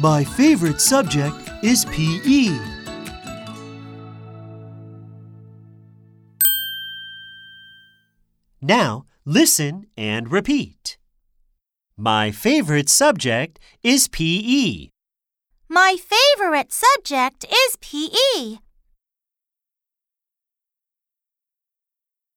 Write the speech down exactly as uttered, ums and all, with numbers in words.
My favorite subject is P E. Now, listen and repeat. My favorite subject is P E. My favorite subject is P E.